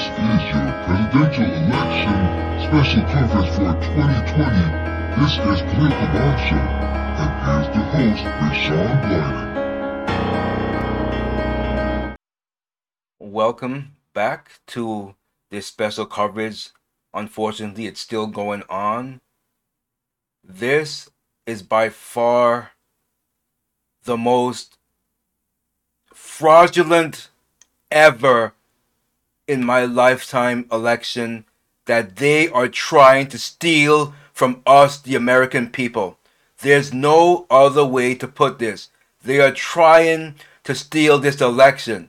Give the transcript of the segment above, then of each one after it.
is your presidential election special coverage for 2020. This is Political Bomb Show, and here's the host, Rashawn Blyden. Welcome back to this special coverage. Unfortunately, it's still going on. This is by far the most fraudulent ever in my lifetime election that they are trying to steal from us, the American people. There's no other way to put this. They are trying to steal this election.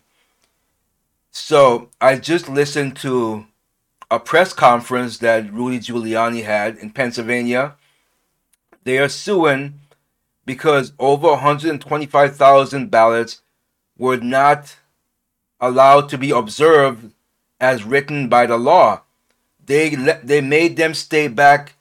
So I just listened to a press conference that Rudy Giuliani had in Pennsylvania. They are suing because over 125,000 ballots were not allowed to be observed as written by the law. They made them stay back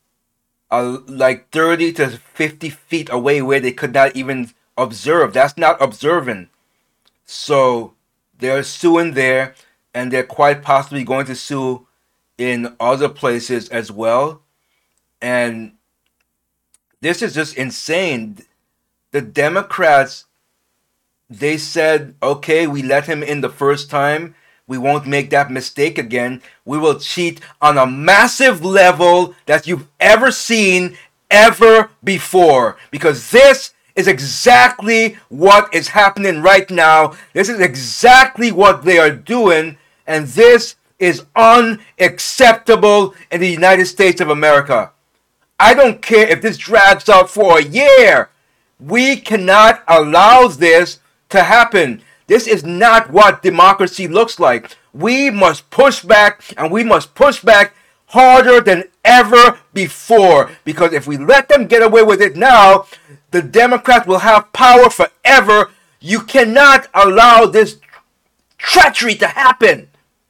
like 30 to 50 feet away where they could not even observe. That's not observing. So they're suing there, and they're quite possibly going to sue in other places as well. And this is just insane. The Democrats, they said, okay, we let him in the first time. We won't make that mistake again. We will cheat on a massive level that you've ever seen ever before. Because this is exactly what is happening right now. This is exactly what they are doing. And this is unacceptable in the United States of America. I don't care if this drags out for a year. We cannot allow this to happen. This is not what democracy looks like. We must push back, and we must push back harder than ever before. Because if we let them get away with it now, the Democrats will have power forever. You cannot allow this treachery to happen.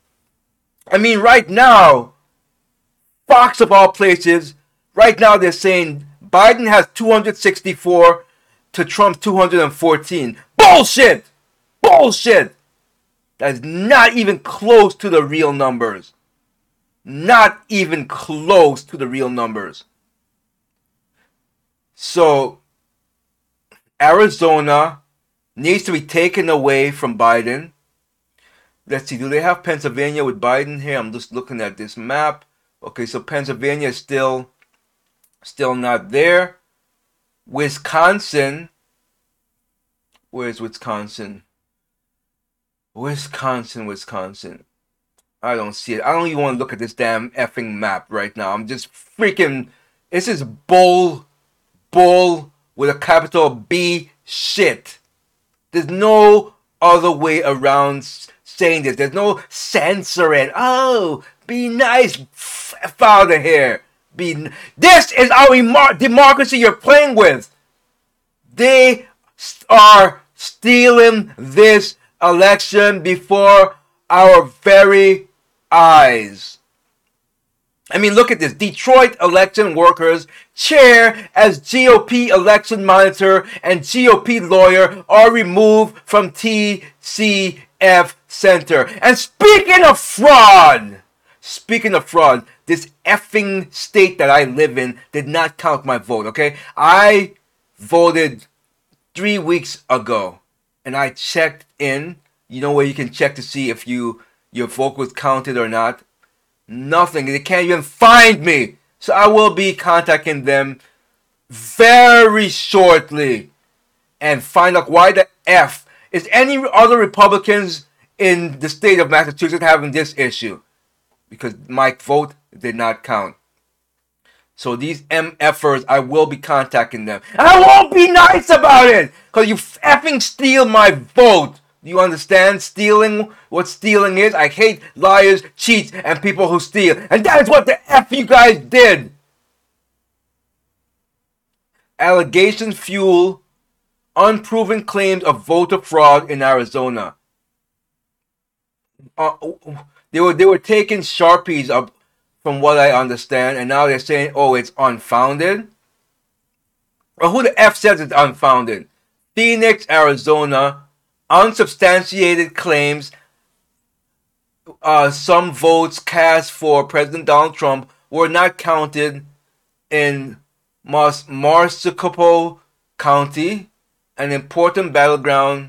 I mean, right now, Fox of all places, right now they're saying Biden has 264 to Trump's 214. Bullshit! Bullshit! That is not even close to the real numbers. Not even close to the real numbers. So, Arizona needs to be taken away from Biden. Let's see, do they have Pennsylvania with Biden here? I'm just looking at this map. Okay, so Pennsylvania is still not there. Wisconsin. Where's Wisconsin? Wisconsin. I don't see it. I don't even want to look at this damn effing map right now. I'm just freaking... This is bull with a capital B shit. There's no other way around saying this. There's no censoring. Oh, be nice, out of here. This is our democracy you're playing with. They are stealing this election before our very eyes. I mean, look at this. Detroit election workers chair as GOP election monitor and GOP lawyer are removed from TCF Center. And speaking of fraud, this effing state that I live in did not count my vote, okay? I voted 3 weeks ago, and I checked in. You know where you can check to see if your vote was counted or not? Nothing. They can't even find me. So I will be contacting them very shortly and find out why the F is any other Republicans in the state of Massachusetts having this issue. Because my vote did not count. So these MFers, I will be contacting them. And I won't be nice about it! Because you effing steal my vote! Do you understand stealing? What stealing is? I hate liars, cheats, and people who steal. And that is what the F you guys did! Allegations fuel unproven claims of voter fraud in Arizona. They were taking Sharpies up, from what I understand, and now they're saying, oh, it's unfounded. Well, who the F says it's unfounded? Phoenix, Arizona, unsubstantiated claims some votes cast for President Donald Trump were not counted in Maricopa County, an important battleground.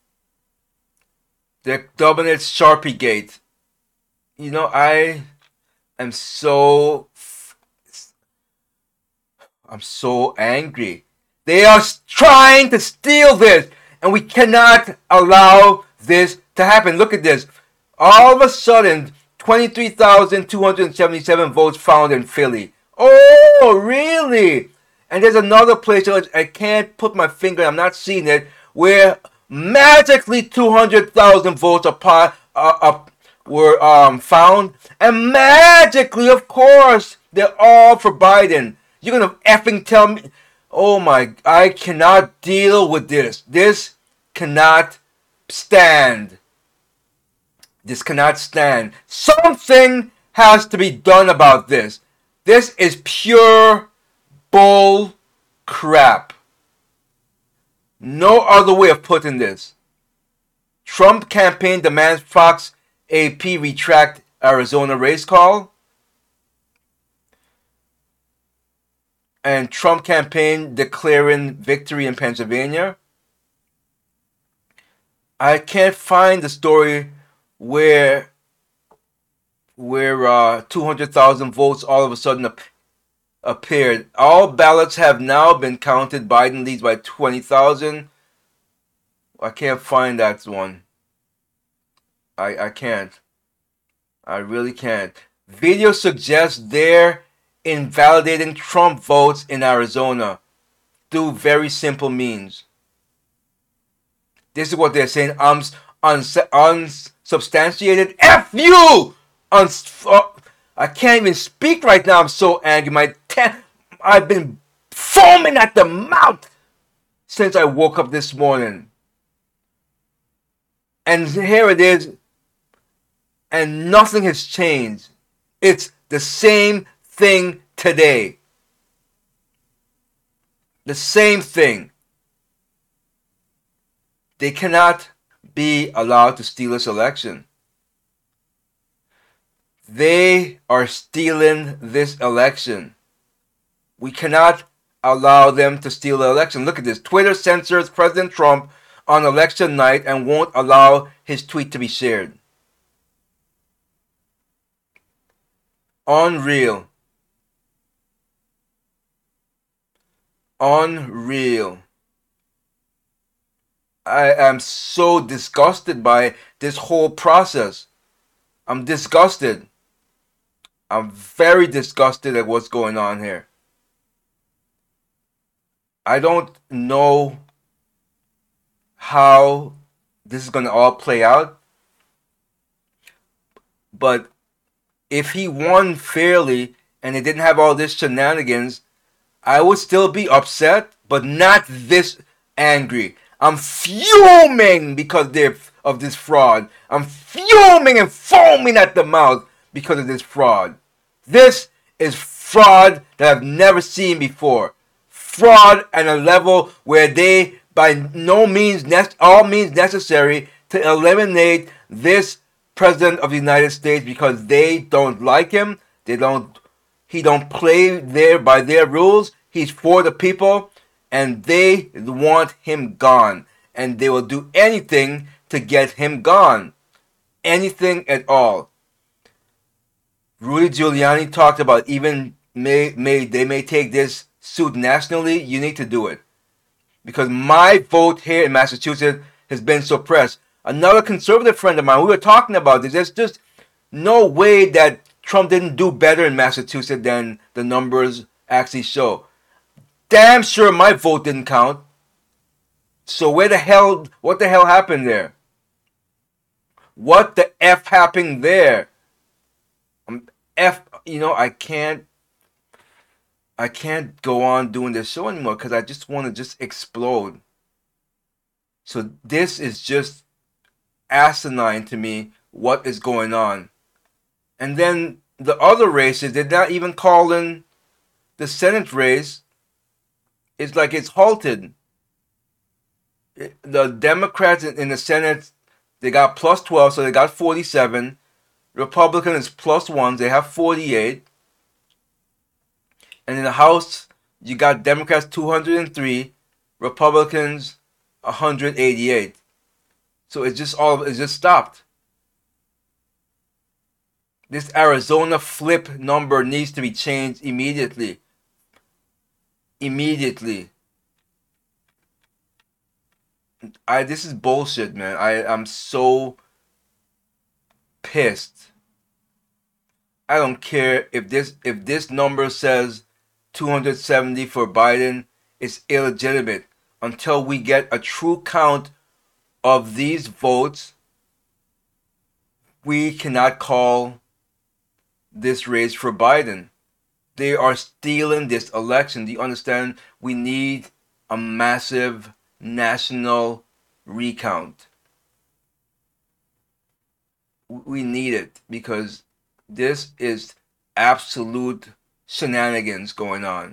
They're dubbing it Sharpie Gate. You know, am so I'm so angry. They are trying to steal this, and we cannot allow this to happen. Look at this. All of a sudden, 23,277 votes found in Philly. Oh, really? And there's another place I can't put my finger, I'm not seeing it, where magically 200,000 votes were found. And magically, of course, they're all for Biden. You're going to effing tell me. Oh my, I cannot deal with this. This cannot stand. This cannot stand. Something has to be done about this. This is pure bull crap. No other way of putting this. Trump campaign demands Fox AP retract Arizona race call. And Trump campaign declaring victory in Pennsylvania. I can't find the story where 200,000 votes all of a sudden appeared. All ballots have now been counted. Biden leads by 20,000. I can't find that one. I can't. I really can't. Video suggests they're invalidating Trump votes in Arizona through very simple means. This is what they're saying. Unsubstantiated. F you! I can't even speak right now. I'm so angry. I've been foaming at the mouth since I woke up this morning. And here it is. And nothing has changed. It's the same thing today. The same thing. They cannot be allowed to steal this election. They are stealing this election. We cannot allow them to steal the election. Look at this. Twitter censors President Trump on election night and won't allow his tweet to be shared. Unreal. Unreal. I am so disgusted by this whole process. I'm disgusted. I'm very disgusted at what's going on here. I don't know how this is going to all play out. But if he won fairly and he didn't have all this shenanigans, I would still be upset, but not this angry. I'm fuming because of this fraud. I'm fuming and foaming at the mouth because of this fraud. This is fraud that I've never seen before. Fraud at a level where they, by no means, all means necessary, to eliminate this President of the United States because they don't like him. He don't play by their rules. He's for the people. And they want him gone. And they will do anything to get him gone. Anything at all. Rudy Giuliani talked about even they may take this suit nationally. You need to do it. Because my vote here in Massachusetts has been suppressed. Another conservative friend of mine, we were talking about this. There's just no way that Trump didn't do better in Massachusetts than the numbers actually show. Damn sure my vote didn't count. So what the hell happened there? What the F happened there? I can't go on doing this show anymore because I just want to just explode. So this is just asinine to me, what is going on. And then the other races, they're not even calling the Senate race. It's like it's halted. The Democrats in the Senate, they got plus 12, so they got 47. Republican is +1. They have 48. And in the House, you got Democrats 203, Republicans 188. So it's just stopped. This Arizona flip number needs to be changed immediately. Immediately. This is bullshit, man. I'm so pissed. I don't care if this number says 270 for Biden. It's illegitimate until we get a true count of these votes. We cannot call this race for Biden. They are stealing this election. Do you understand? We need a massive national recount. We need it because this is absolute shenanigans going on.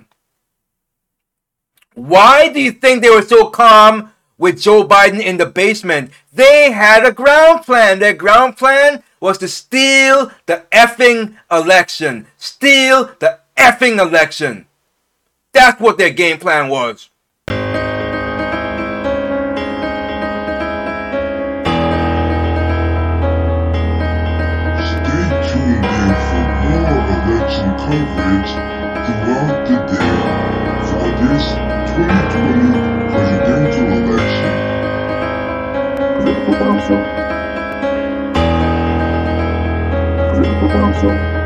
Why do you think they were so calm with Joe Biden in the basement? They had a ground plan. Their ground plan was to steal the effing election. Steal the effing election. That's what their game plan was. Stay tuned in for more election coverage throughout the day for this 2020 presidential election. Critical Council.